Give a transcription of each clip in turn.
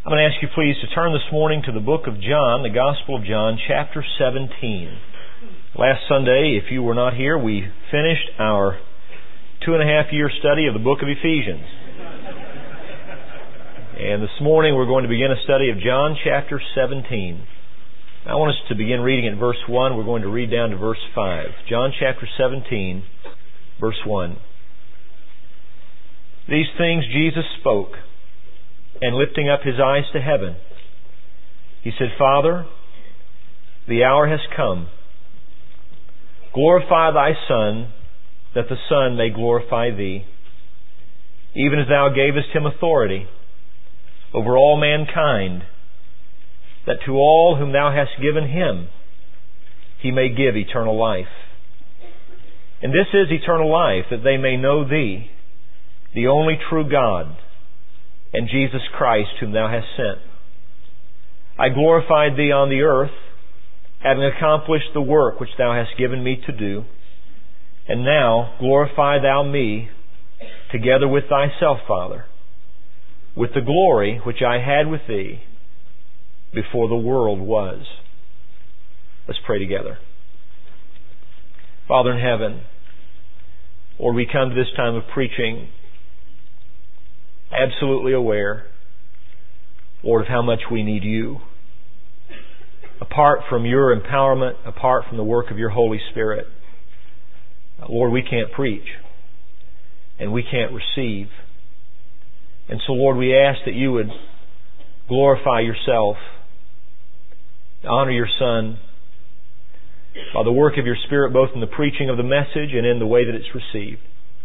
I'm going to ask you please to turn this morning to the book of John, the Gospel of John, chapter 17. Last Sunday, if you were not here, we finished our 2.5-year study of the book of Ephesians. And this morning we're going to begin a study of John chapter 17. I want us to begin reading at verse 1. We're going to read down to verse 5. John chapter 17, verse 1. These things Jesus spoke, and lifting up His eyes to heaven, He said, Father, the hour has come. Glorify Thy Son, that the Son may glorify Thee, even as Thou gavest Him authority over all mankind, that to all whom Thou hast given Him, He may give eternal life. And this is eternal life, that they may know Thee, the only true God, and Jesus Christ, whom Thou hast sent. I glorified Thee on the earth, having accomplished the work which Thou hast given me to do. And now glorify Thou me together with Thyself, Father, with the glory which I had with Thee before the world was. Let's pray together. Father in heaven, Lord, we come to this time of preaching absolutely aware, Lord, of how much we need You. Apart from Your empowerment, apart from the work of Your Holy Spirit, Lord, we can't preach and we can't receive. And so, Lord, we ask that You would glorify Yourself, honor Your Son by the work of Your Spirit, both in the preaching of the message and in the way that it's received.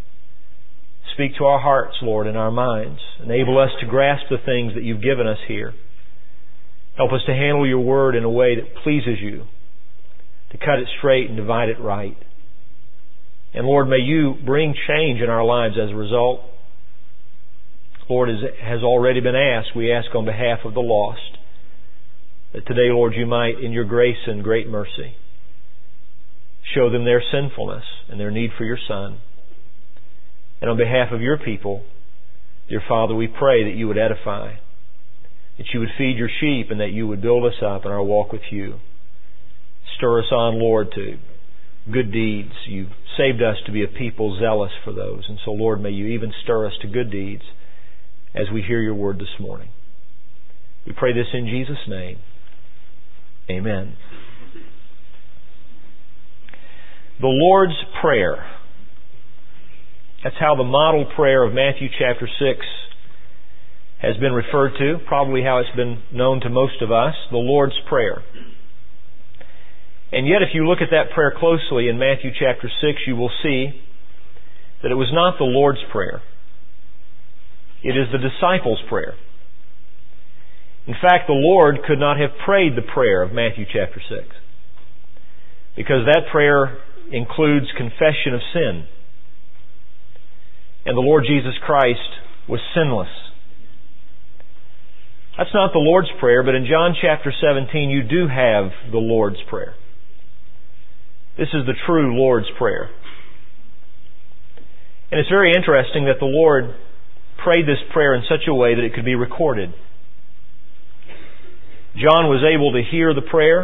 Speak to our hearts, Lord, and our minds. Enable us to grasp the things that You've given us here. Help us to handle Your Word in a way that pleases You, to cut it straight and divide it right. And Lord, may You bring change in our lives as a result. Lord, as has already been asked, we ask on behalf of the lost, that today, Lord, You might, in Your grace and great mercy, show them their sinfulness and their need for Your Son. And on behalf of Your people, dear Father, we pray that You would edify, that You would feed Your sheep, and that You would build us up in our walk with You. Stir us on, Lord, to good deeds. You've saved us to be a people zealous for those. And so, Lord, may You even stir us to good deeds as we hear Your word this morning. We pray this in Jesus' name. Amen. The Lord's Prayer. That's how the model prayer of Matthew chapter 6 has been referred to, probably how it's been known to most of us, the Lord's Prayer. And yet, if you look at that prayer closely in Matthew chapter 6, you will see that it was not the Lord's Prayer. It is the disciples' prayer. In fact, the Lord could not have prayed the prayer of Matthew chapter 6, because that prayer includes confession of sin. And the Lord Jesus Christ was sinless. That's not the Lord's Prayer, but in John chapter 17 you do have the Lord's Prayer. This is the true Lord's Prayer. And it's very interesting that the Lord prayed this prayer in such a way that it could be recorded. John was able to hear the prayer.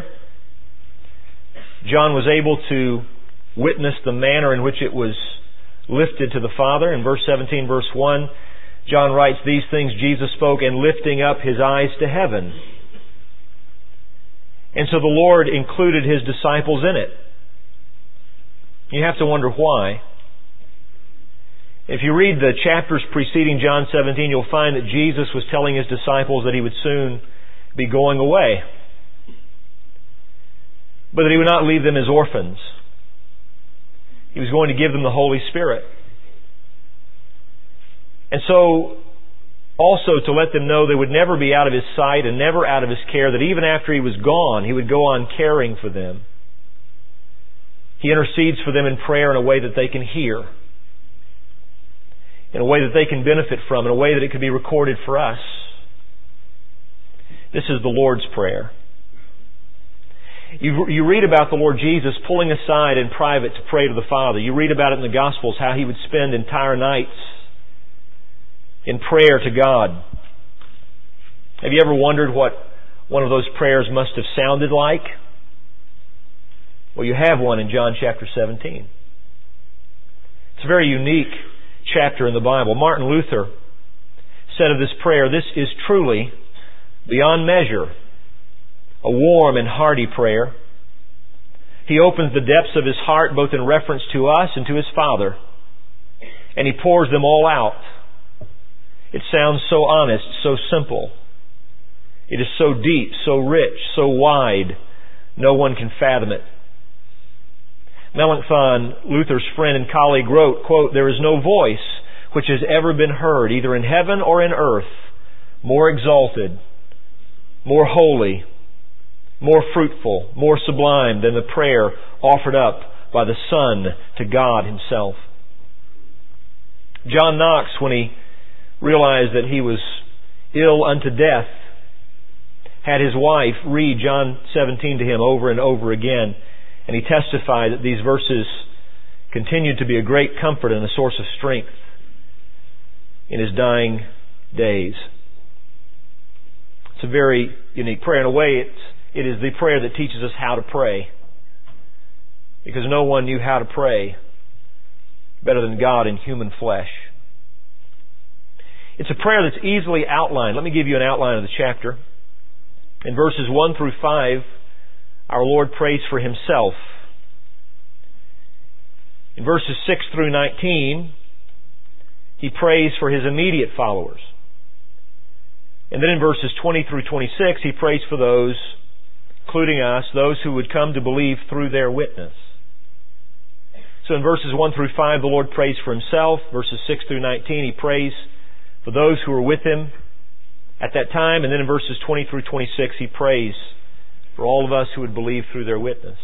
John was able to witness the manner in which it was lifted to the Father. In verse 17, verse 1, John writes, These things Jesus spoke, and lifting up His eyes to heaven. And so the Lord included His disciples in it. You have to wonder why. If you read the chapters preceding John 17, you'll find that Jesus was telling His disciples that He would soon be going away, but that He would not leave them as orphans. He was going to give them the Holy Spirit. And so, also to let them know they would never be out of His sight and never out of His care, that even after He was gone, He would go on caring for them. He intercedes for them in prayer in a way that they can hear, in a way that they can benefit from, in a way that it could be recorded for us. This is the Lord's Prayer. You read about the Lord Jesus pulling aside in private to pray to the Father. You read about it in the Gospels, how He would spend entire nights in prayer to God. Have you ever wondered what one of those prayers must have sounded like? Well, you have one in John chapter 17. It's a very unique chapter in the Bible. Martin Luther said of this prayer, "This is truly, beyond measure, a warm and hearty prayer. He opens the depths of his heart both in reference to us and to his Father, and he pours them all out. It sounds so honest, so simple. It is so deep, so rich, so wide, no one can fathom it." Melanchthon, Luther's friend and colleague, wrote, quote, "There is no voice which has ever been heard, either in heaven or in earth, more exalted, more holy, more fruitful, more sublime than the prayer offered up by the Son to God Himself." John Knox, when he realized that he was ill unto death, had his wife read John 17 to him over and over again, and he testified that these verses continued to be a great comfort and a source of strength in his dying days. It's a very unique prayer. In a way, it is the prayer that teaches us how to pray, because no one knew how to pray better than God in human flesh. It's a prayer that's easily outlined. Let me give you an outline of the chapter. In verses 1 through 5, our Lord prays for Himself. In verses 6 through 19, He prays for His immediate followers. And then in verses 20 through 26, He prays for those, including us, those who would come to believe through their witness. So in verses 1 through 5, the Lord prays for Himself. Verses 6 through 19, He prays for those who were with Him at that time. And then in verses 20 through 26, He prays for all of us who would believe through their witness.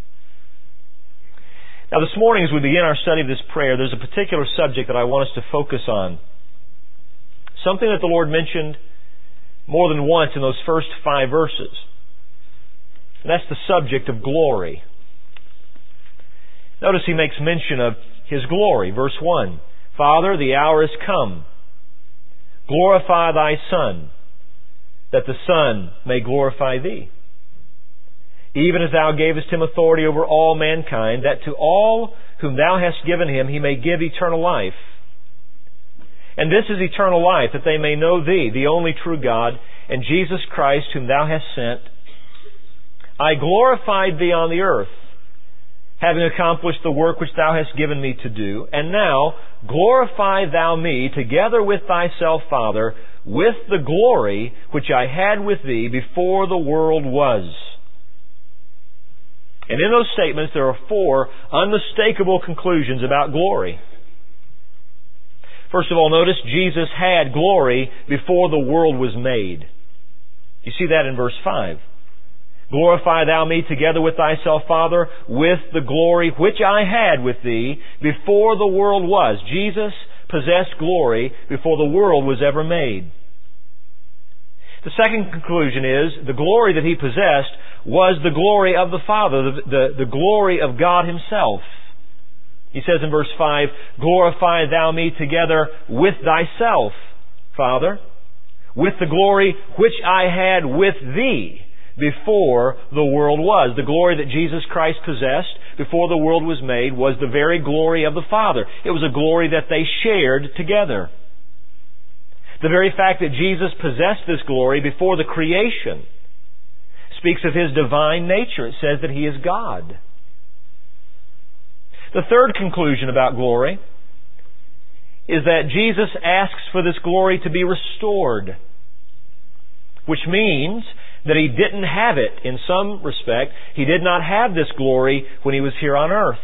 Now this morning, as we begin our study of this prayer, there's a particular subject that I want us to focus on. Something that the Lord mentioned more than once in those first 5 verses. And that's the subject of glory. Notice He makes mention of His glory. Verse 1, "Father, the hour is come. Glorify Thy Son, that the Son may glorify Thee. Even as Thou gavest Him authority over all mankind, that to all whom Thou hast given Him He may give eternal life. And this is eternal life, that they may know Thee, the only true God, and Jesus Christ, whom Thou hast sent. I glorified Thee on the earth, having accomplished the work which Thou hast given me to do. And now glorify Thou me together with Thyself, Father, with the glory which I had with Thee before the world was." And in those statements, there are 4 unmistakable conclusions about glory. First of all, notice Jesus had glory before the world was made. You see that in verse 5. "Glorify Thou me together with Thyself, Father, with the glory which I had with Thee before the world was." Jesus possessed glory before the world was ever made. The second conclusion is the glory that He possessed was the glory of the Father, the glory of God Himself. He says in verse 5, "Glorify Thou me together with Thyself, Father, with the glory which I had with Thee before the world was." The glory that Jesus Christ possessed before the world was made was the very glory of the Father. It was a glory that they shared together. The very fact that Jesus possessed this glory before the creation speaks of His divine nature. It says that He is God. The third conclusion about glory is that Jesus asks for this glory to be restored, which means that He didn't have it in some respect. He did not have this glory when He was here on earth.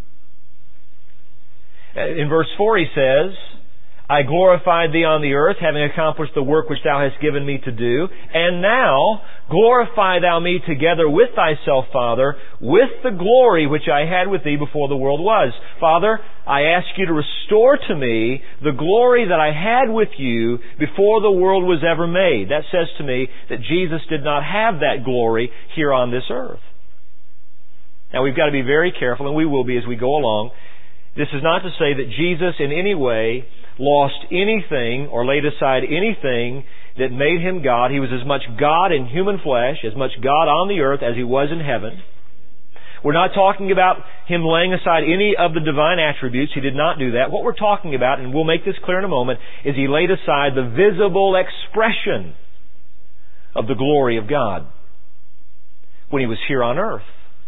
In verse 4 He says, "I glorified Thee on the earth, having accomplished the work which Thou hast given me to do. And now glorify Thou me together with Thyself, Father, with the glory which I had with Thee before the world was." Father, I ask You to restore to me the glory that I had with You before the world was ever made. That says to me that Jesus did not have that glory here on this earth. Now we've got to be very careful, and we will be as we go along. This is not to say that Jesus in any way lost anything or laid aside anything that made Him God. He was as much God in human flesh, as much God on the earth as He was in heaven. We're not talking about Him laying aside any of the divine attributes. He did not do that. What we're talking about, and we'll make this clear in a moment, is He laid aside the visible expression of the glory of God when He was here on earth.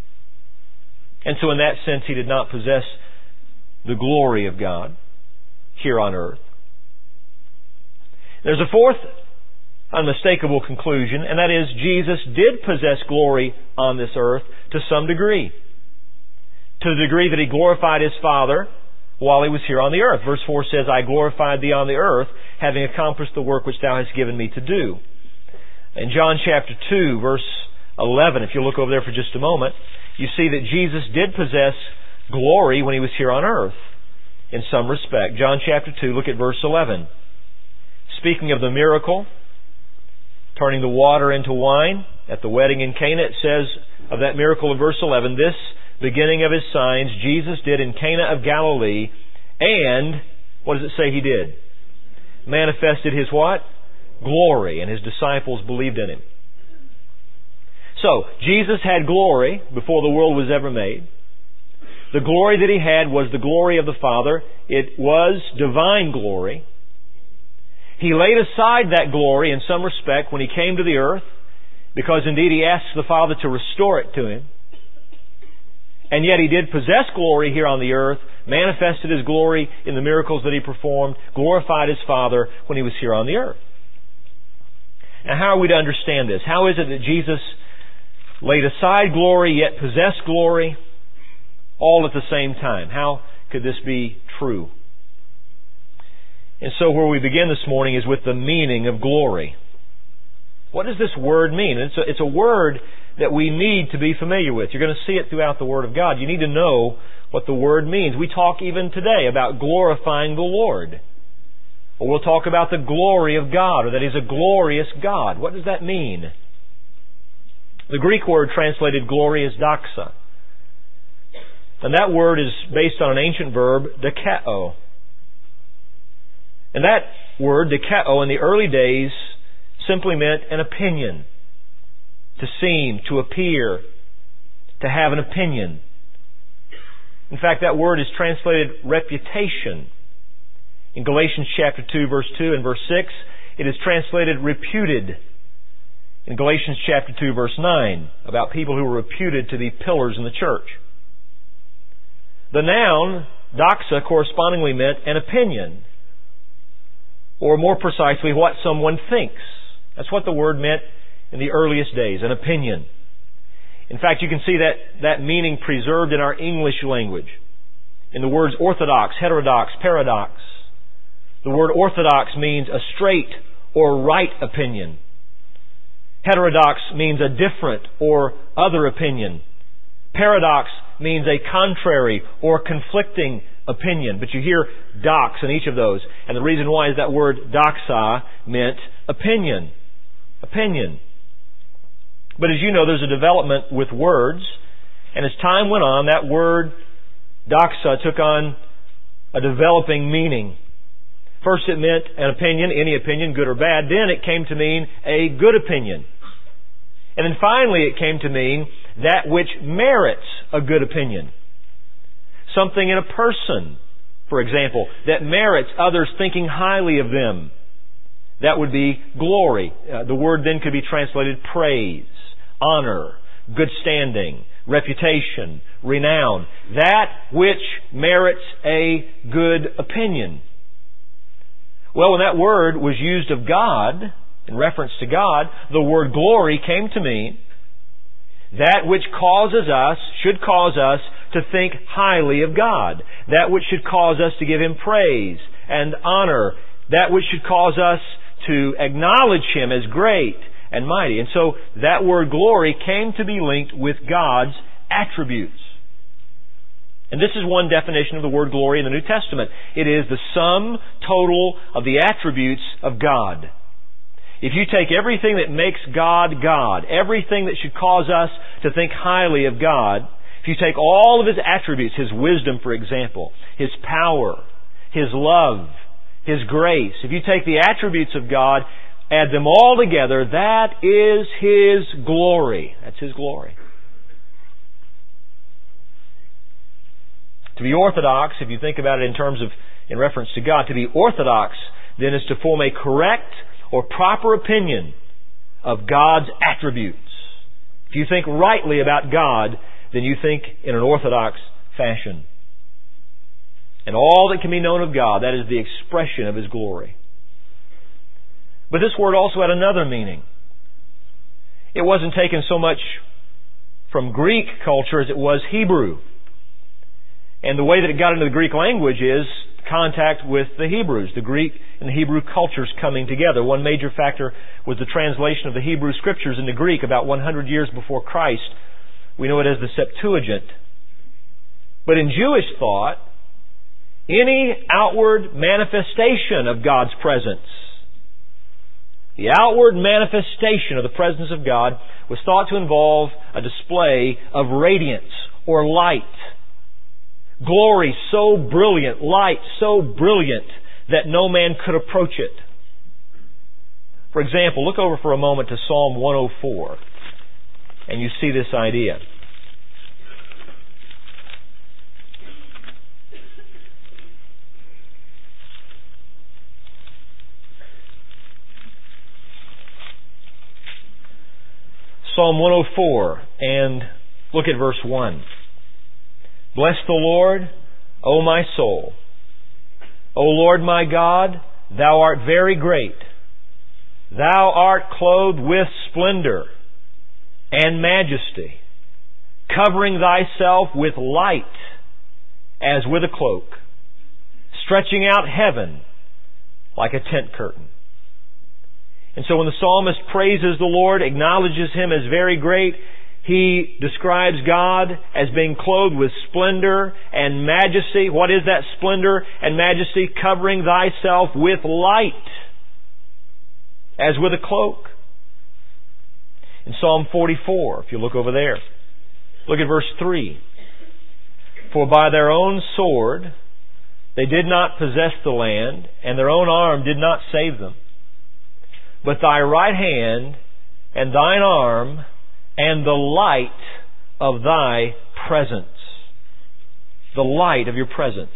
And so in that sense, He did not possess the glory of God here on earth. There's a fourth unmistakable conclusion, and that is Jesus did possess glory on this earth to some degree. To the degree that He glorified His Father while He was here on the earth. Verse 4 says, I glorified Thee on the earth, having accomplished the work which Thou hast given Me to do. In John chapter 2, verse 11, if you look over there for just a moment, you see that Jesus did possess glory when He was here on earth in some respect. John chapter 2, look at verse 11. Speaking of the miracle, turning the water into wine at the wedding in Cana, it says of that miracle in verse 11, this beginning of His signs Jesus did in Cana of Galilee, and, what does it say He did? Manifested His what? Glory, and His disciples believed in Him. So, Jesus had glory before the world was ever made. The glory that He had was the glory of the Father. It was divine glory. He laid aside that glory in some respect when He came to the earth, because indeed He asked the Father to restore it to Him. And yet He did possess glory here on the earth, manifested His glory in the miracles that He performed, glorified His Father when He was here on the earth. Now how are we to understand this? How is it that Jesus laid aside glory yet possessed glory all at the same time? How could this be true? And so where we begin this morning is with the meaning of glory. What does this word mean? It's a word that we need to be familiar with. You're going to see it throughout the Word of God. You need to know what the word means. We talk even today about glorifying the Lord. Or we'll talk about the glory of God, or that He's a glorious God. What does that mean? The Greek word translated glory is doxa. And that word is based on an ancient verb, dokeo. And that word, dokeo, in the early days simply meant an opinion. To seem, to appear, to have an opinion. In fact, that word is translated reputation. In Galatians chapter 2, verse 2 and verse 6, it is translated reputed. In Galatians chapter 2, verse 9, about people who were reputed to be pillars in the church. The noun, doxa, correspondingly meant an opinion. Or more precisely, what someone thinks. That's what the word meant in the earliest days, an opinion. In fact, you can see that meaning preserved in our English language. In the words orthodox, heterodox, paradox. The word orthodox means a straight or right opinion. Heterodox means a different or other opinion. Paradox means a contrary or conflicting opinion. But you hear dox in each of those. And the reason why is that word doxa meant opinion. Opinion. But as you know, there's a development with words. And as time went on, that word doxa took on a developing meaning. First it meant an opinion, any opinion, good or bad. Then it came to mean a good opinion. And then finally it came to mean that which merits a good opinion. Something in a person, for example, that merits others thinking highly of them. That would be glory. The word then could be translated praise, honor, good standing, reputation, renown. That which merits a good opinion. Well, when that word was used of God, in reference to God, the word glory came to mean that which should cause us to think highly of God. That which should cause us to give Him praise and honor. That which should cause us to acknowledge Him as great and mighty. And so that word glory came to be linked with God's attributes. And this is one definition of the word glory in the New Testament. It is the sum total of the attributes of God. If you take everything that makes God God, everything that should cause us to think highly of God, if you take all of His attributes, His wisdom, for example, His power, His love, His grace, if you take the attributes of God, add them all together, that is His glory. That's His glory. To be orthodox, if you think about it in reference to God, to be orthodox then is to form a correct or proper opinion of God's attributes. If you think rightly about God, then you think in an orthodox fashion. And all that can be known of God, that is the expression of His glory. But this word also had another meaning. It wasn't taken so much from Greek culture as it was Hebrew. And the way that it got into the Greek language is contact with the Hebrews, the Greek and the Hebrew cultures coming together. One major factor was the translation of the Hebrew Scriptures into Greek about 100 years before Christ. We know it as the Septuagint. But in Jewish thought, any outward manifestation of God's presence, the outward manifestation of the presence of God, was thought to involve a display of radiance or light. Glory so brilliant, light so brilliant that no man could approach it. For example, look over for a moment to Psalm 104 and you see this idea. Psalm 104 and look at verse 1. Bless the Lord, O my soul. O Lord my God, Thou art very great. Thou art clothed with splendor and majesty, covering Thyself with light as with a cloak, stretching out heaven like a tent curtain. And so when the psalmist praises the Lord, acknowledges Him as very great, he describes God as being clothed with splendor and majesty. What is that splendor and majesty? Covering Thyself with light, as with a cloak. In Psalm 44, if you look over there, look at verse 3. For by their own sword they did not possess the land, and their own arm did not save them. But Thy right hand and Thine arm and the light of Thy presence. The light of Your presence.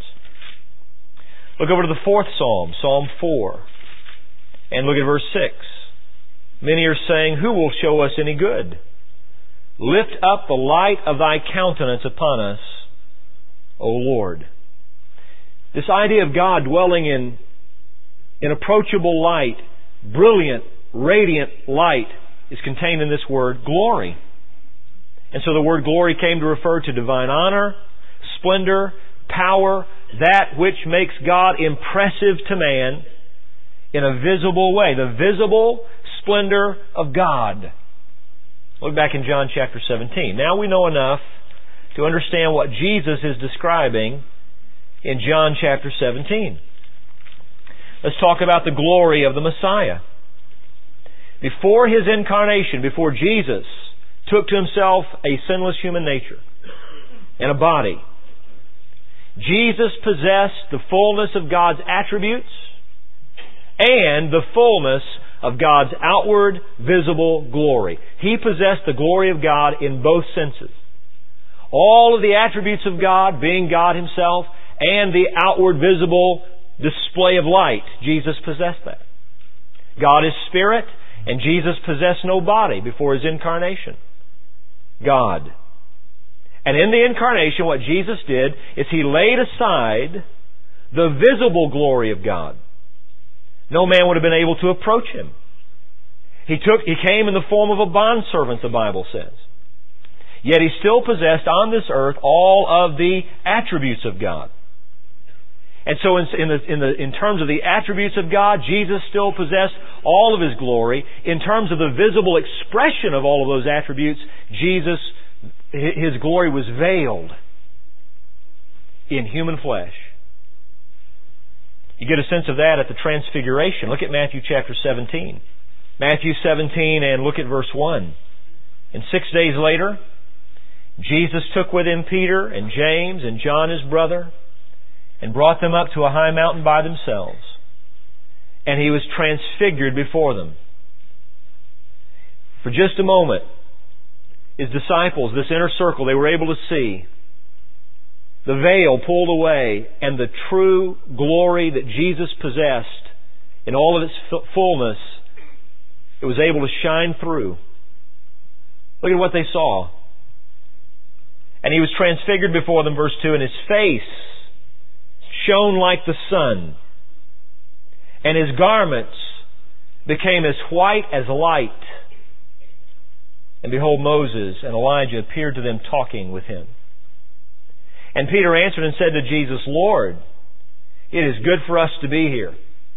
Look over to the fourth Psalm, Psalm 4, and look at verse 6. Many are saying, who will show us any good? Lift up the light of Thy countenance upon us, O Lord. This idea of God dwelling in inapproachable light, brilliant, radiant light, is contained in this word, glory. And so the word glory came to refer to divine honor, splendor, power, that which makes God impressive to man in a visible way. The visible splendor of God. Look back in John chapter 17. Now we know enough to understand what Jesus is describing in John chapter 17. Let's talk about the glory of the Messiah. Before His incarnation, before Jesus took to Himself a sinless human nature and a body, Jesus possessed the fullness of God's attributes and the fullness of God's outward, visible glory. He possessed the glory of God in both senses. All of the attributes of God, being God Himself, and the outward, visible display of light. Jesus possessed that. God is Spirit, and Jesus possessed no body before His incarnation. God. And in the incarnation, what Jesus did is He laid aside the visible glory of God. No man would have been able to approach Him. He came in the form of a bondservant, the Bible says. Yet He still possessed on this earth all of the attributes of God. And so in terms of the attributes of God, Jesus still possessed all of His glory. In terms of the visible expression of all of those attributes, His glory was veiled in human flesh. You get a sense of that at the Transfiguration. Look at Matthew chapter 17. Matthew 17 and look at verse 1. And 6 days later, Jesus took with Him Peter and James and John His brother, and brought them up to a high mountain by themselves. and He was transfigured before them. For just a moment, His disciples, this inner circle, they were able to see the veil pulled away and the true glory that Jesus possessed in all of its fullness, it was able to shine through. Look at what they saw. And He was transfigured before them, verse 2, and His face shone like the sun, and His garments became as white as light. And behold, Moses and Elijah appeared to them talking with Him. And Peter answered and said to Jesus, Lord, it is good for us to be here.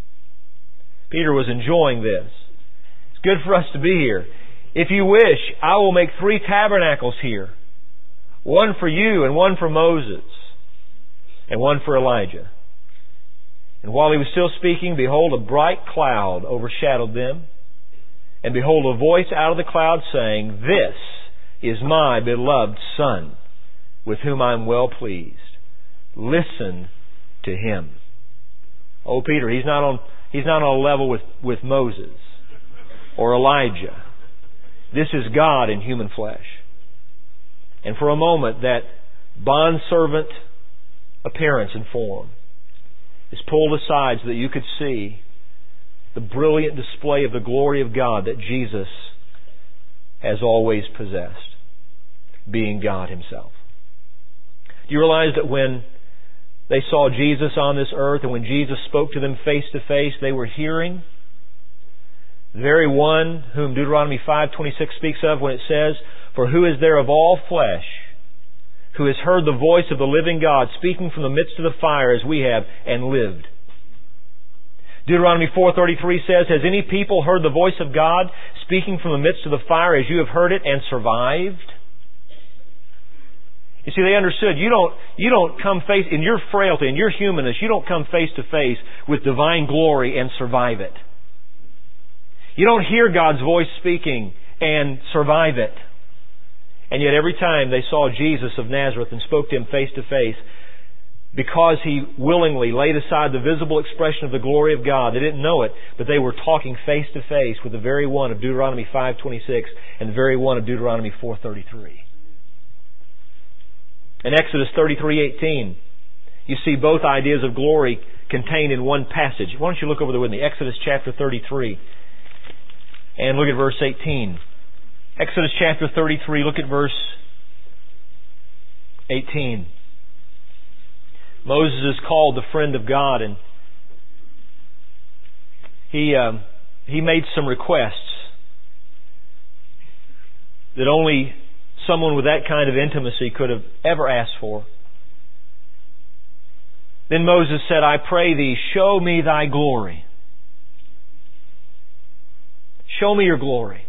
Peter was enjoying this. It's good for us to be here. If you wish, I will make 3 tabernacles here. One for you, and one for Moses, and one for Elijah. And while he was still speaking, behold, a bright cloud overshadowed them. And behold, a voice out of the cloud saying, This is my beloved Son, with whom I am well pleased. Listen to Him. Oh, Peter, he's not on a level with Moses or Elijah. This is God in human flesh. And for a moment, that bondservant appearance and form is pulled aside so that you could see the brilliant display of the glory of God that Jesus has always possessed, being God Himself. Do you realize that when they saw Jesus on this earth and when Jesus spoke to them face to face, they were hearing the very one whom Deuteronomy 5:26 speaks of when it says, For who is there of all flesh who has heard the voice of the living God speaking from the midst of the fire as we have and lived? Deuteronomy 4:33 says, Has any people heard the voice of God speaking from the midst of the fire as you have heard it and survived? You see, they understood you don't come face in your frailty, in your humanness, you don't come face to face with divine glory and survive it. You don't hear God's voice speaking and survive it. And yet every time they saw Jesus of Nazareth and spoke to Him face to face, because He willingly laid aside the visible expression of the glory of God, they didn't know it, but they were talking face to face with the very one of Deuteronomy 5:26 and the very one of Deuteronomy 4:33. In Exodus 33:18, you see both ideas of glory contained in one passage. Why don't you look over there with me? Exodus chapter 33. And look at verse 18. Exodus chapter 33, look at verse 18. Moses is called the friend of God, and he made some requests that only someone with that kind of intimacy could have ever asked for. Then Moses said, I pray thee, show me thy glory. Show me your glory.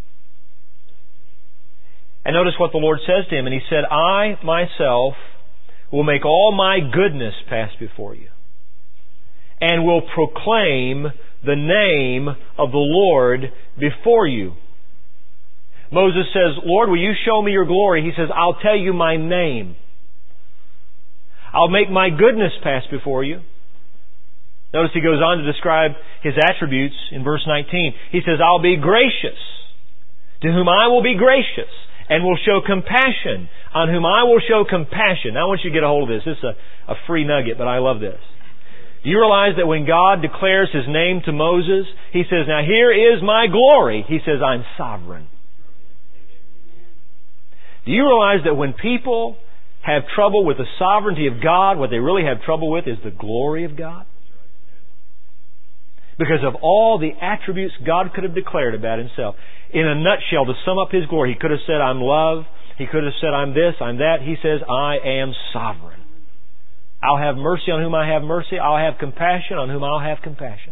And notice what the Lord says to him. And He said, I myself will make all my goodness pass before you, and will proclaim the name of the Lord before you. Moses says, Lord, will you show me your glory? He says, I'll tell you my name. I'll make my goodness pass before you. Notice he goes on to describe His attributes in verse 19. He says, I'll be gracious, to whom I will be gracious, and will show compassion, on whom I will show compassion. Now I want you to get a hold of this. This is a free nugget, but I love this. Do you realize that when God declares His name to Moses, He says, now here is my glory. He says, I'm sovereign. Do you realize that when people have trouble with the sovereignty of God, what they really have trouble with is the glory of God? Because of all the attributes God could have declared about Himself. In a nutshell, to sum up His glory, He could have said, I'm love. He could have said, I'm this, I'm that. He says, I am sovereign. I'll have mercy on whom I have mercy. I'll have compassion on whom I'll have compassion.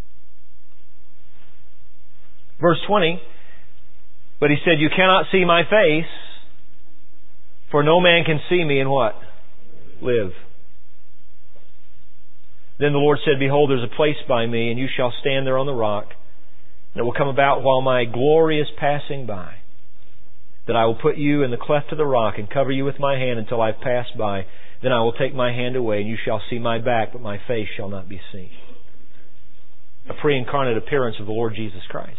Verse 20, but He said, you cannot see my face, for no man can see me and what? Live. Then the Lord said, behold, there's a place by me, and you shall stand there on the rock. And it will come about while my glory is passing by, that I will put you in the cleft of the rock and cover you with my hand until I've passed by. Then I will take my hand away, and you shall see my back, but my face shall not be seen. a pre-incarnate appearance of the Lord Jesus Christ.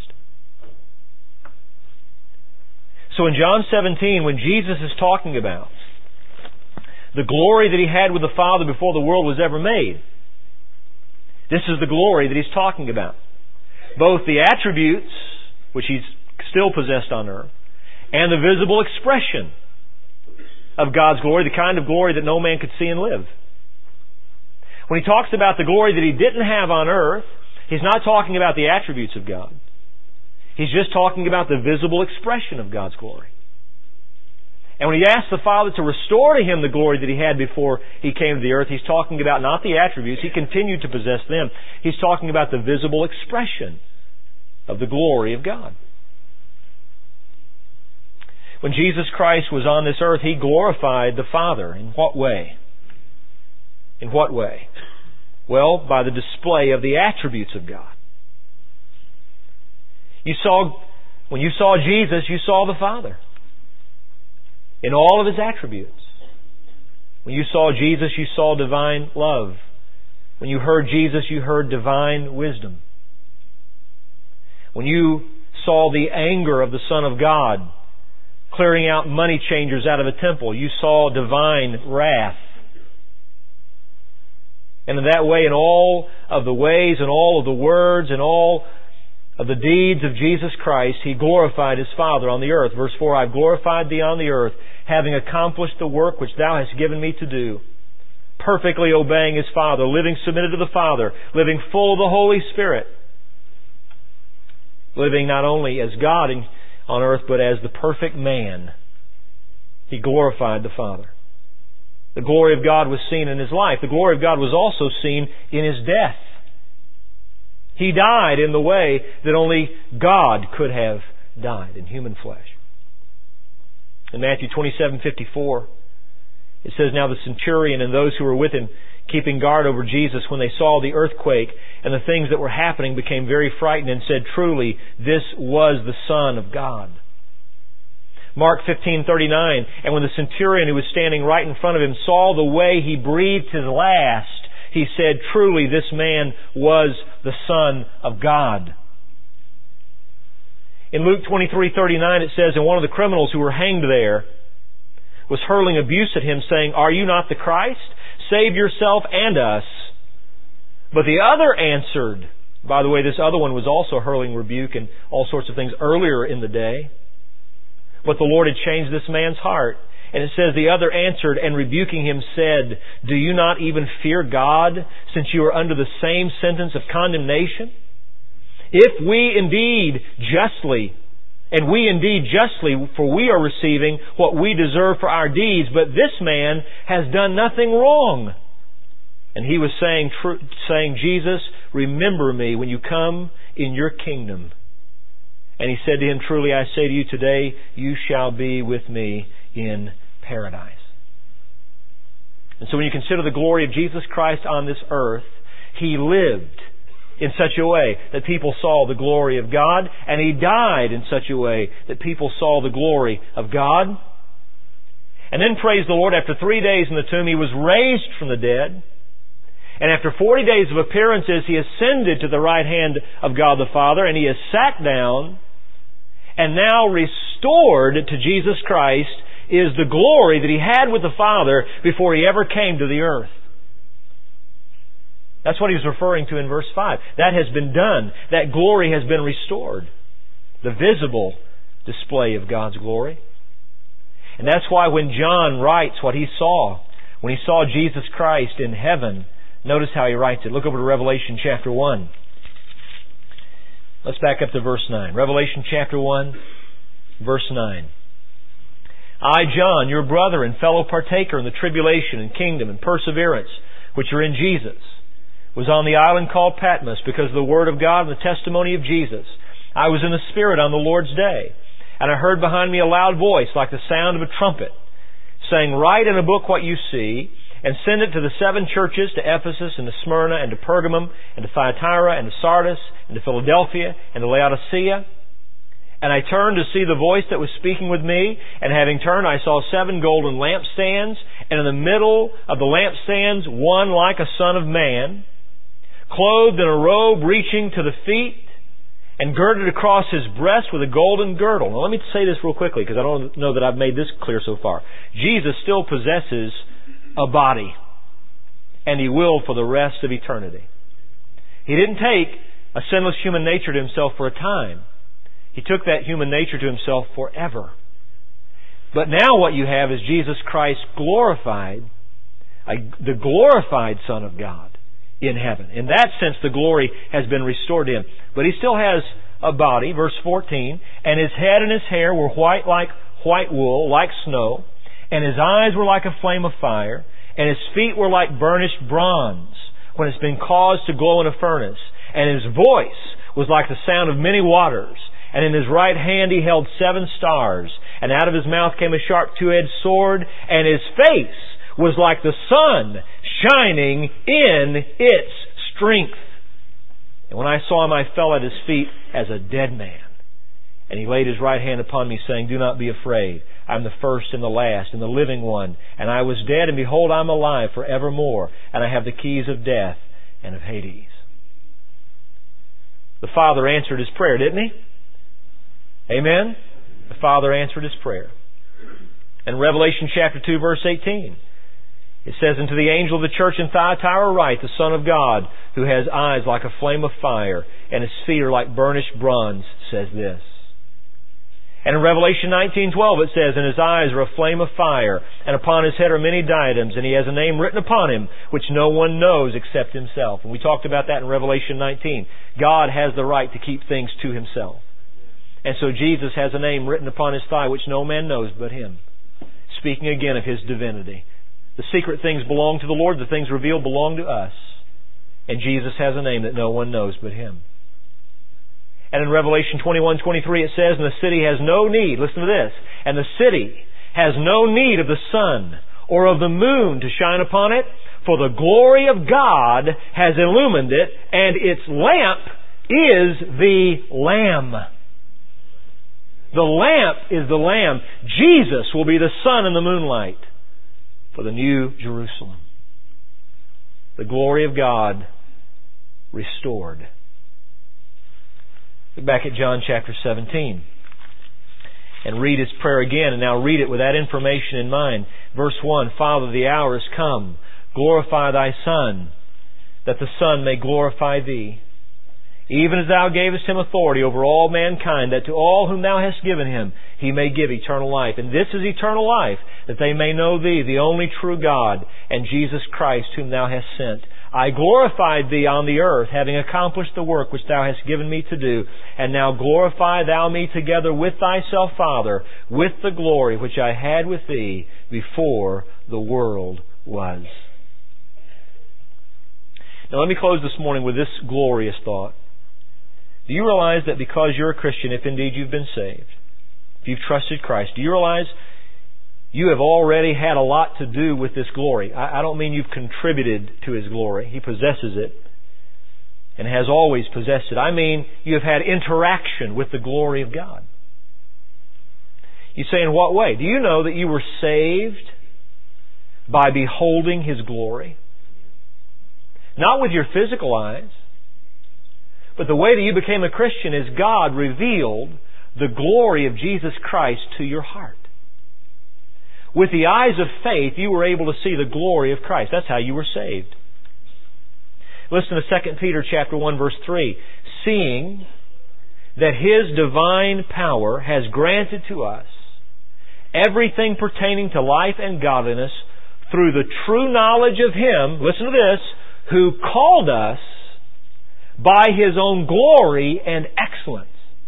So in John 17, when Jesus is talking about the glory that He had with the Father before the world was ever made, this is the glory that He's talking about. Both the attributes, which He's still possessed on earth, and the visible expression of God's glory, the kind of glory that no man could see and live. When He talks about the glory that He didn't have on earth, He's not talking about the attributes of God. He's just talking about the visible expression of God's glory. And when He asked the Father to restore to Him the glory that He had before He came to the earth, He's talking about not the attributes. He continued to possess them. He's talking about the visible expression of the glory of God. When Jesus Christ was on this earth, He glorified the Father. In what way? In what way? Well, by the display of the attributes of God. When you saw Jesus, you saw the Father in all of His attributes. When you saw Jesus, you saw divine love. When you heard Jesus, you heard divine wisdom. When you saw the anger of the Son of God clearing out money changers out of a temple, you saw divine wrath. And in that way, in all of the ways and all of the words and all of the deeds of Jesus Christ, He glorified His Father on the earth. Verse 4, I've glorified Thee on the earth, having accomplished the work which Thou hast given Me to do. Perfectly obeying His Father, living submitted to the Father, living full of the Holy Spirit. Living not only as God on earth, but as the perfect man. He glorified the Father. The glory of God was seen in His life. The glory of God was also seen in His death. He died in the way that only God could have died, in human flesh. In Matthew 27:54, it says, Now the centurion and those who were with him, keeping guard over Jesus, when they saw the earthquake and the things that were happening, became very frightened and said, Truly, this was the Son of God. Mark 15:39, And when the centurion who was standing right in front of him saw the way He breathed His last, he said, Truly, this man was the Son of God. In Luke 23:39 it says, And one of the criminals who were hanged there was hurling abuse at Him, saying, Are you not the Christ? Save yourself and us. But the other answered, by the way, this other one was also hurling rebuke and all sorts of things earlier in the day. But the Lord had changed this man's heart. And it says, The other answered and rebuking him said, Do you not even fear God, since you are under the same sentence of condemnation? If we indeed justly, for we are receiving what we deserve for our deeds, but this man has done nothing wrong. And he was saying, Jesus, remember me when you come in your kingdom. And He said to him, Truly I say to you, today you shall be with me in paradise. And so when you consider the glory of Jesus Christ on this earth, He lived in such a way that people saw the glory of God, and He died in such a way that people saw the glory of God. And then, praise the Lord, after 3 days in the tomb, He was raised from the dead. And after 40 days of appearances, He ascended to the right hand of God the Father, and He has sat down. And now restored to Jesus Christ is the glory that He had with the Father before He ever came to the earth. That's what He's referring to in verse 5. That has been done. That glory has been restored. The visible display of God's glory. And that's why when John writes what he saw, when he saw Jesus Christ in heaven, notice how he writes it. Look over to Revelation chapter 1. Let's back up to verse 9. Revelation chapter 1, verse 9. I, John, your brother and fellow partaker in the tribulation and kingdom and perseverance which are in Jesus, was on the island called Patmos because of the word of God and the testimony of Jesus. I was in the Spirit on the Lord's day, and I heard behind me a loud voice like the sound of a trumpet, saying, Write in a book what you see, and send it to the 7 churches, to Ephesus, and to Smyrna, and to Pergamum, and to Thyatira, and to Sardis, and to Philadelphia, and to Laodicea. And I turned to see the voice that was speaking with me, and having turned I saw 7 golden lampstands, and in the middle of the lampstands one like a son of man, clothed in a robe reaching to the feet, and girded across His breast with a golden girdle. Now let me say this real quickly, because I don't know that I've made this clear so far. Jesus still possesses a body, and He will for the rest of eternity. He didn't take a sinless human nature to Himself for a time. He took that human nature to Himself forever. But now what you have is Jesus Christ glorified, the glorified Son of God in heaven. In that sense, the glory has been restored to Him. But He still has a body, verse 14, and His head and His hair were white like white wool, like snow, and His eyes were like a flame of fire, and His feet were like burnished bronze when it's been caused to glow in a furnace, and His voice was like the sound of many waters, and in His right hand He held 7 stars, and out of His mouth came a sharp two-edged sword, and His face was like the sun shining in its strength. And when I saw Him, I fell at His feet as a dead man. And He laid His right hand upon me, saying, "Do not be afraid. I am the first and the last and the living one. And I was dead, and behold, I am alive forevermore. And I have the keys of death and of Hades." The Father answered His prayer, didn't He? Amen? The Father answered His prayer. In Revelation chapter 2, verse 18, it says, "And to the angel of the church in Thyatira write, the Son of God, who has eyes like a flame of fire, and His feet are like burnished bronze, says this." And in Revelation 19:12 it says, "And His eyes are a flame of fire, and upon His head are many diadems, and He has a name written upon Him, which no one knows except Himself." And we talked about that in Revelation 19. God has the right to keep things to Himself. And so Jesus has a name written upon His thigh, which no man knows but Him. Speaking again of His divinity. The secret things belong to the Lord, the things revealed belong to us. And Jesus has a name that no one knows but Him. And in Revelation 21:23 it says, "And the city has no need," listen to this, "and the city has no need of the sun or of the moon to shine upon it, for the glory of God has illumined it, and its lamp is the Lamb." The lamp is the Lamb. Jesus will be the sun and the moonlight for the new Jerusalem. The glory of God restored. Look back at John chapter 17 and read His prayer again, and now read it with that information in mind. Verse 1, "Father, the hour is come. Glorify Thy Son, that the Son may glorify Thee. Even as Thou gavest Him authority over all mankind, that to all whom Thou hast given Him, He may give eternal life. And this is eternal life, that they may know Thee, the only true God, and Jesus Christ, whom Thou hast sent. I glorified Thee on the earth, having accomplished the work which Thou hast given me to do. And now glorify Thou me together with Thyself, Father, with the glory which I had with Thee before the world was." Now let me close this morning with this glorious thought. Do you realize that because you're a Christian, if indeed you've been saved, if you've trusted Christ, do you realize you have already had a lot to do with this glory? I don't mean you've contributed to His glory. He possesses it and has always possessed it. I mean you have had interaction with the glory of God. You say, in what way? Do you know that you were saved by beholding His glory? Not with your physical eyes, but the way that you became a Christian is God revealed the glory of Jesus Christ to your heart. With the eyes of faith, you were able to see the glory of Christ. That's how you were saved. Listen to 2 Peter chapter 1, verse 3. "Seeing that His divine power has granted to us everything pertaining to life and godliness through the true knowledge of Him," listen to this, "who called us by His own glory and excellence."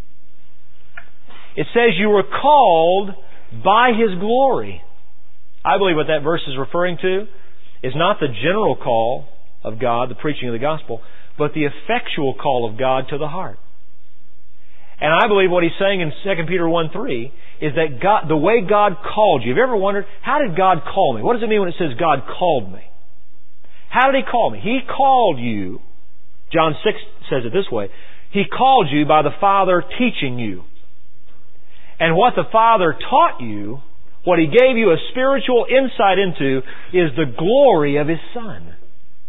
It says you were called by His glory. I believe what that verse is referring to is not the general call of God, the preaching of the gospel, but the effectual call of God to the heart. And I believe what he's saying in 2 Peter 1:3 is that God, the way God called you. Have you ever wondered, how did God call me? What does it mean when it says God called me? How did He call me? He called you. John 6 says it this way. He called you by the Father teaching you. And what the Father taught you, what He gave you a spiritual insight into, is the glory of His Son.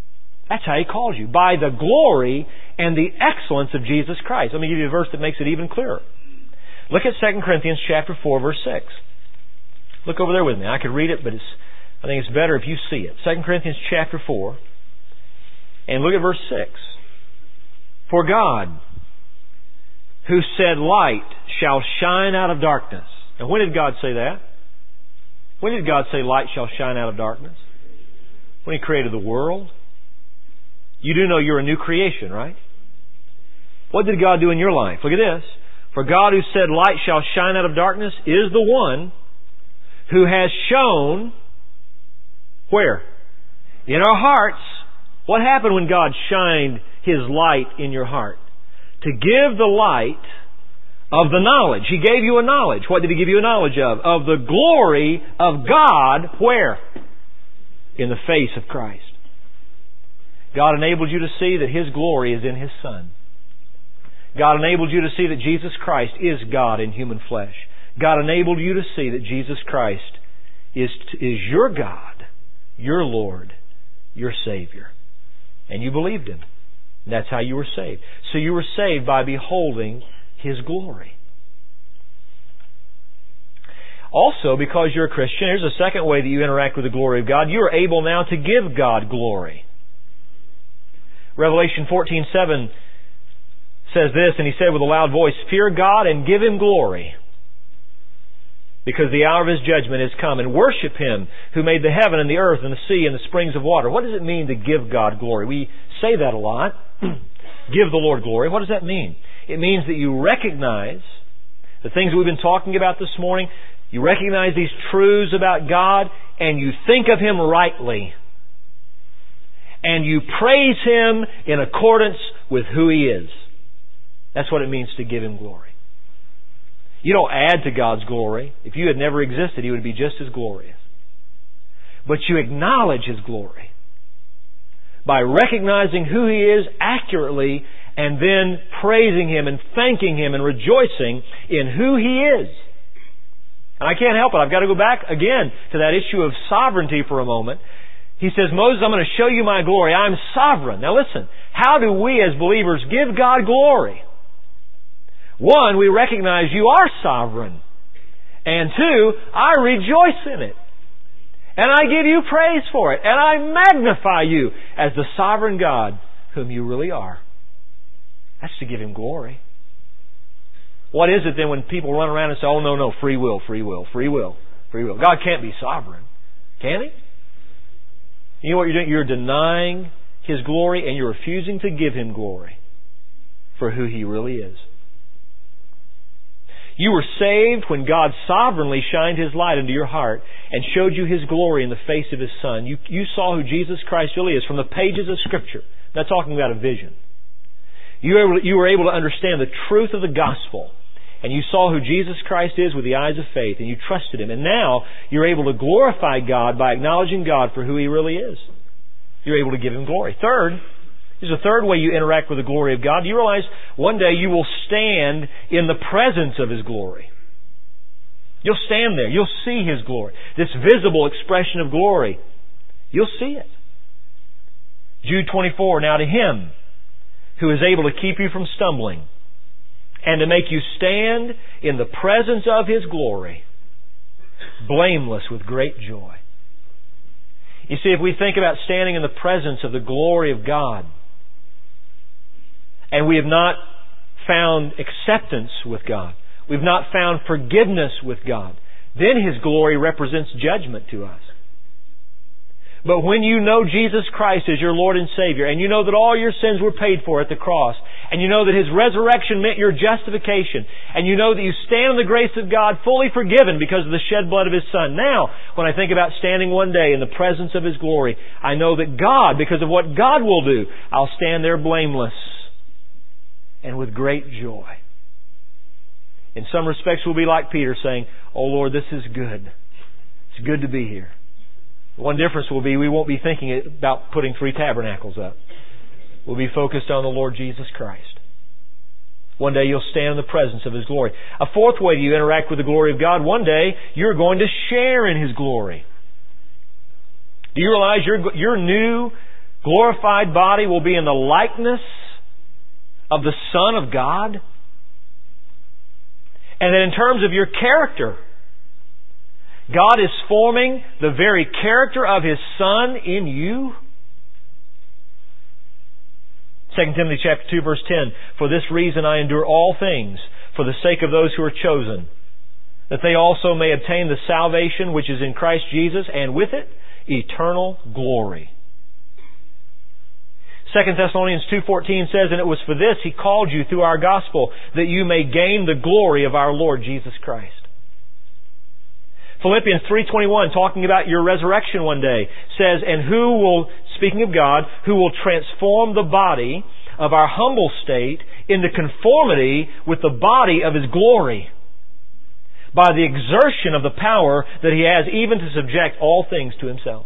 That's how He calls you. By the glory and the excellence of Jesus Christ. Let me give you a verse that makes it even clearer. Look at 2 Corinthians chapter 4, verse 6. Look over there with me. I could read it, but I think it's better if you see it. 2 Corinthians chapter 4. And look at verse 6. For God, who said, light shall shine out of darkness. And when did God say that? When did God say light shall shine out of darkness? When He created the world. You do know you're a new creation, right? What did God do in your life? Look at this. For God who said light shall shine out of darkness is the one who has shown, where? In our hearts. What happened when God shined His light in your heart? To give the light of the knowledge. He gave you a knowledge. What did He give you a knowledge of? Of the glory of God, where? In the face of Christ. God enabled you to see that His glory is in His Son. God enabled you to see that Jesus Christ is God in human flesh. God enabled you to see that Jesus Christ is your God, your Lord, your Savior. And you believed Him. And that's how you were saved. So you were saved by beholding His glory. Also, because you're a Christian, here's a second way that you interact with the glory of God. You are able now to give God glory. Revelation 14:7 says this, and He said with a loud voice, fear God and give Him glory, because the hour of His judgment is come, and worship Him who made the heaven and the earth and the sea and the springs of water. What does it mean to give God glory? We say that a lot. Give the Lord glory. What does that mean? It means that you recognize the things that we've been talking about this morning. You recognize these truths about God, and you think of Him rightly. And you praise Him in accordance with who He is. That's what it means to give Him glory. You don't add to God's glory. If you had never existed, He would be just as glorious. But you acknowledge His glory by recognizing who He is accurately, and then praising Him and thanking Him and rejoicing in who He is. And I can't help it. I've got to go back again to that issue of sovereignty for a moment. He says, Moses, I'm going to show you my glory. I'm sovereign. Now listen, how do we as believers give God glory? One, we recognize you are sovereign. And two, I rejoice in it. And I give you praise for it. And I magnify you as the sovereign God whom you really are. That's to give Him glory. What is it then when people run around and say, oh, no, free will, free will, free will, free will. God can't be sovereign. Can He? You know what you're doing? You're denying His glory, and you're refusing to give Him glory for who He really is. You were saved when God sovereignly shined His light into your heart and showed you His glory in the face of His Son. You saw who Jesus Christ really is from the pages of Scripture. I'm not talking about a vision. You were able to understand the truth of the gospel, and you saw who Jesus Christ is with the eyes of faith, and you trusted Him. And now you're able to glorify God by acknowledging God for who He really is. You're able to give Him glory. Third, there's a third way you interact with the glory of God. You realize one day you will stand in the presence of His glory. You'll stand there. You'll see His glory. This visible expression of glory. You'll see it. Jude 24, now to Him who is able to keep you from stumbling and to make you stand in the presence of His glory, blameless with great joy. You see, if we think about standing in the presence of the glory of God, and we have not found acceptance with God, we've not found forgiveness with God, then His glory represents judgment to us. But when you know Jesus Christ as your Lord and Savior, and you know that all your sins were paid for at the cross, and you know that His resurrection meant your justification, and you know that you stand in the grace of God fully forgiven because of the shed blood of His Son. Now, when I think about standing one day in the presence of His glory, I know that God, because of what God will do, I'll stand there blameless and with great joy. In some respects, we'll be like Peter saying, oh Lord, this is good. It's good to be here. One difference will be we won't be thinking about putting 3 tabernacles up. We'll be focused on the Lord Jesus Christ. One day you'll stand in the presence of His glory. A fourth way you interact with the glory of God, one day you're going to share in His glory. Do you realize your new glorified body will be in the likeness of the Son of God. And then in terms of your character, God is forming the very character of His Son in you. 2 Timothy chapter 2 verse 10, "For this reason I endure all things for the sake of those who are chosen, that they also may obtain the salvation which is in Christ Jesus, and with it eternal glory." 2 Thessalonians 2:14 says, "And it was for this He called you through our gospel, that you may gain the glory of our Lord Jesus Christ." Philippians 3:21, talking about your resurrection one day, says, "And who will," speaking of God, "who will transform the body of our humble state into conformity with the body of His glory, by the exertion of the power that He has even to subject all things to Himself."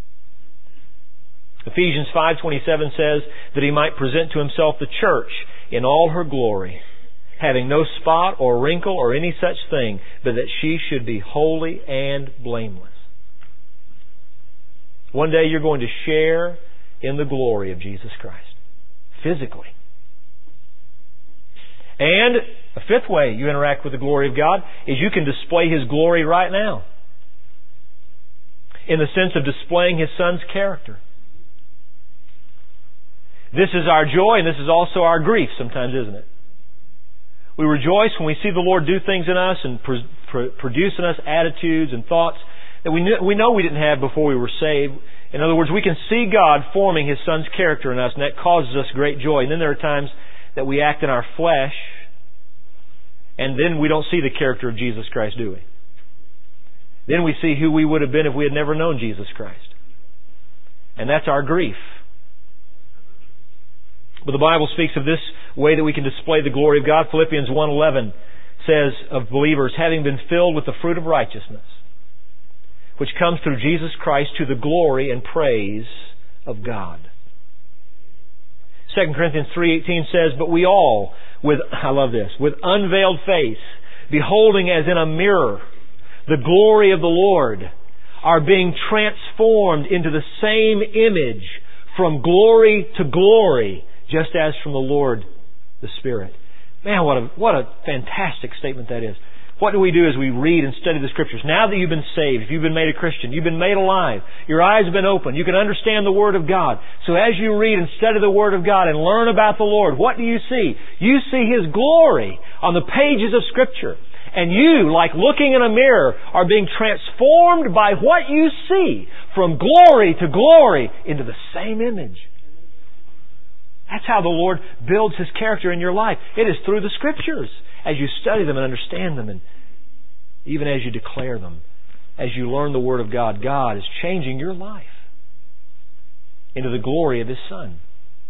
Ephesians 5:27 says that He might present to Himself the church in all her glory, having no spot or wrinkle or any such thing, but that she should be holy and blameless. One day you're going to share in the glory of Jesus Christ, physically. And a fifth way you interact with the glory of God is you can display His glory right now, in the sense of displaying His Son's character. This is our joy, and this is also our grief sometimes, isn't it? We rejoice when we see the Lord do things in us and produce in us attitudes and thoughts that we know we didn't have before we were saved. In other words, we can see God forming His Son's character in us, and that causes us great joy. And then there are times that we act in our flesh, and then we don't see the character of Jesus Christ, do we? Then we see who we would have been if we had never known Jesus Christ. And that's our grief. But the Bible speaks of this way that we can display the glory of God. Philippians 1:11 says of believers, "Having been filled with the fruit of righteousness, which comes through Jesus Christ, to the glory and praise of God." 2 Corinthians 3:18 says, "But we all, with unveiled face, beholding as in a mirror the glory of the Lord, are being transformed into the same image from glory to glory, just as from the Lord the Spirit." Man, what a fantastic statement that is. What do we do as we read and study the Scriptures? Now that you've been saved, if you've been made a Christian, you've been made alive, your eyes have been opened, you can understand the Word of God. So as you read and study the Word of God and learn about the Lord, what do you see? You see His glory on the pages of Scripture. And you, like looking in a mirror, are being transformed by what you see from glory to glory into the same image. That's how the Lord builds His character in your life. It is through the Scriptures, as you study them and understand them, and even as you declare them. As you learn the Word of God, God is changing your life into the glory of His Son.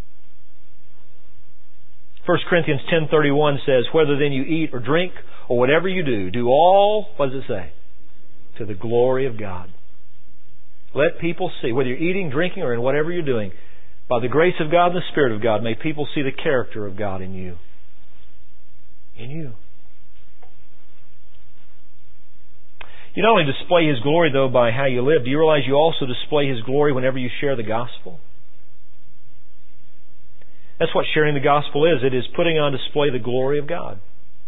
1 Corinthians 10:31 says, "Whether then you eat or drink or whatever you do, do all," what does it say? "To the glory of God." Let people see, whether you're eating, drinking, or in whatever you're doing, by the grace of God and the Spirit of God, may people see the character of God in you. In you. You not only display His glory, though, by how you live. Do you realize you also display His glory whenever you share the gospel? That's what sharing the gospel is. It is putting on display the glory of God.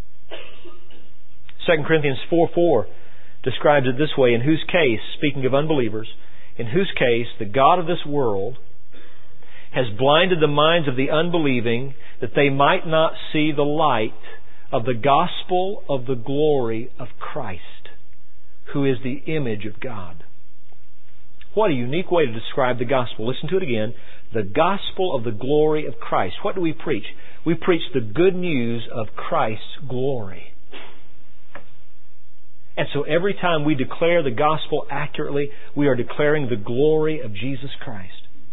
2 Corinthians 4:4 describes it this way, in whose case, speaking of unbelievers, in whose case the God of this world has blinded the minds of the unbelieving, that they might not see the light of the gospel of the glory of Christ, who is the image of God. What a unique way to describe the gospel. Listen to it again. The gospel of the glory of Christ. What do we preach? We preach the good news of Christ's glory. And so every time we declare the gospel accurately, we are declaring the glory of Jesus Christ.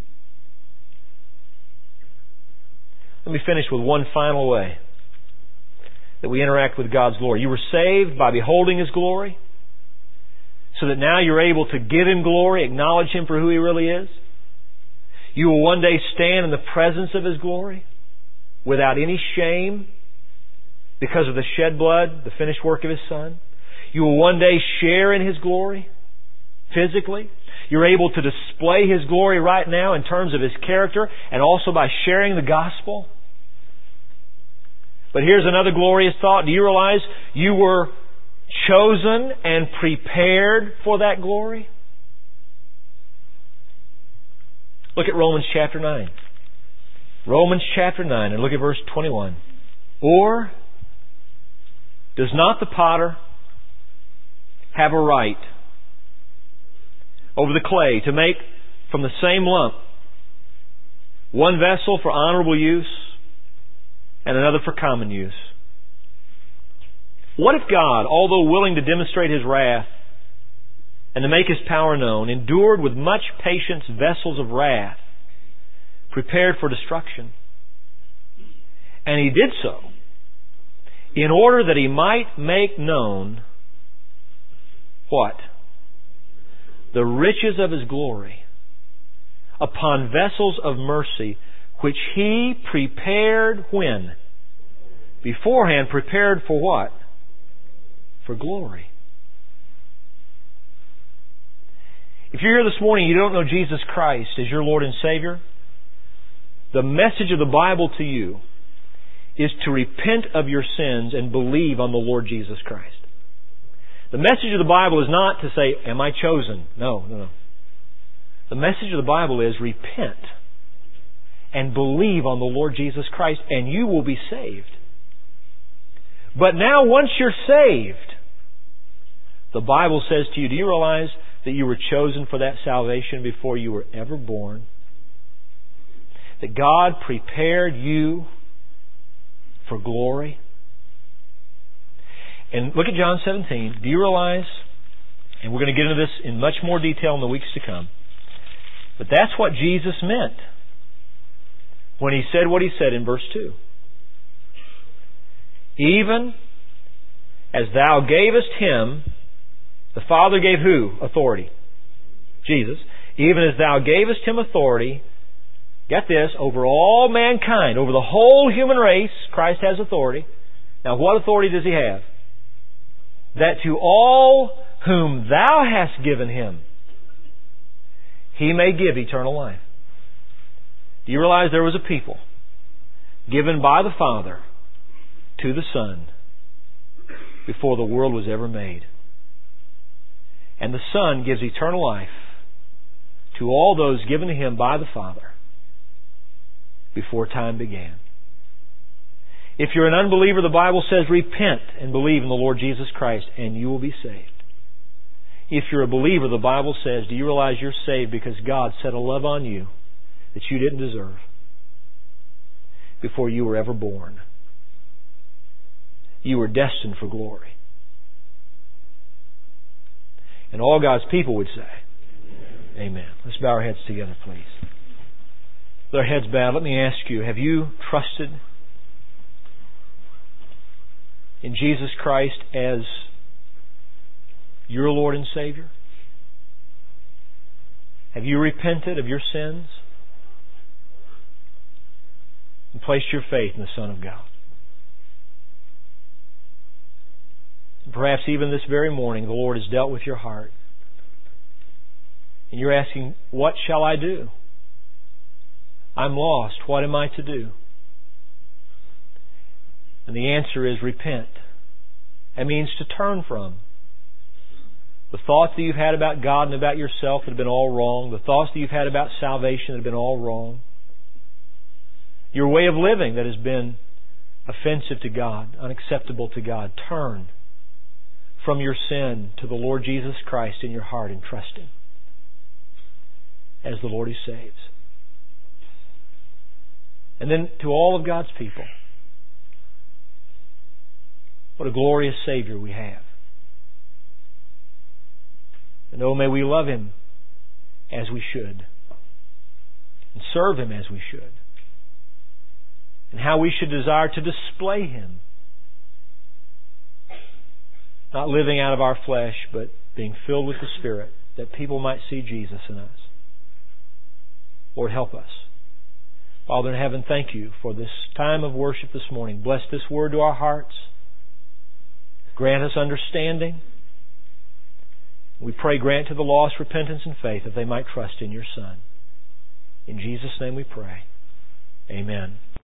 Let me finish with one final way that we interact with God's glory. You were saved by beholding His glory, so that now you're able to give Him glory, acknowledge Him for who He really is. You will one day stand in the presence of His glory without any shame because of the shed blood, the finished work of His Son. You will one day share in His glory physically. You're able to display His glory right now in terms of His character and also by sharing the gospel. But here's another glorious thought. Do you realize you were chosen and prepared for that glory? Look at Romans chapter 9. Romans chapter 9 and look at verse 21. Or does not the potter have a right over the clay to make from the same lump one vessel for honorable use and another for common use? What if God, although willing to demonstrate His wrath and to make His power known, endured with much patience vessels of wrath prepared for destruction? And He did so in order that He might make known what? The riches of His glory upon vessels of mercy, which He prepared when? Beforehand prepared for what? For glory. If you're here this morning and you don't know Jesus Christ as your Lord and Savior, the message of the Bible to you is to repent of your sins and believe on the Lord Jesus Christ. The message of the Bible is not to say, am I chosen? No. The message of the Bible is repent and believe on the Lord Jesus Christ and you will be saved. But now once you're saved, the Bible says to you, do you realize that you were chosen for that salvation before you were ever born? That God prepared you for glory? And look at John 17. Do you realize, and we're going to get into this in much more detail in the weeks to come, but that's what Jesus meant when He said what He said in verse 2. Even as Thou gavest Him, the Father gave who authority? Jesus. Even as Thou gavest Him authority, get this, over all mankind, over the whole human race, Christ has authority. Now what authority does He have? That to all whom Thou hast given Him, He may give eternal life. Do you realize there was a people given by the Father to the Son before the world was ever made? And the Son gives eternal life to all those given to Him by the Father before time began. If you're an unbeliever, the Bible says repent and believe in the Lord Jesus Christ and you will be saved. If you're a believer, the Bible says, do you realize you're saved because God set a love on you that you didn't deserve before you were ever born? You were destined for glory. And all God's people would say, Amen. Let's bow our heads together, please. With our heads bowed, let me ask you, have you trusted in Jesus Christ as your Lord and Savior? Have you repented of your sins and placed your faith in the Son of God? And perhaps even this very morning the Lord has dealt with your heart and you're asking, what shall I do? I'm lost. What am I to do? And the answer is repent. That means to turn from the thoughts that you've had about God and about yourself that have been all wrong. The thoughts that you've had about salvation that have been all wrong. Your way of living that has been offensive to God, unacceptable to God. Turn from your sin to the Lord Jesus Christ in your heart and trust Him as the Lord who saves. And then to all of God's people, what a glorious Savior we have. And oh, may we love Him as we should. And serve Him as we should. And how we should desire to display Him. Not living out of our flesh, but being filled with the Spirit, that people might see Jesus in us. Lord, help us. Father in heaven, thank You for this time of worship this morning. Bless this word to our hearts. Grant us understanding. We pray, grant to the lost repentance and faith that they might trust in Your Son. In Jesus' name we pray. Amen.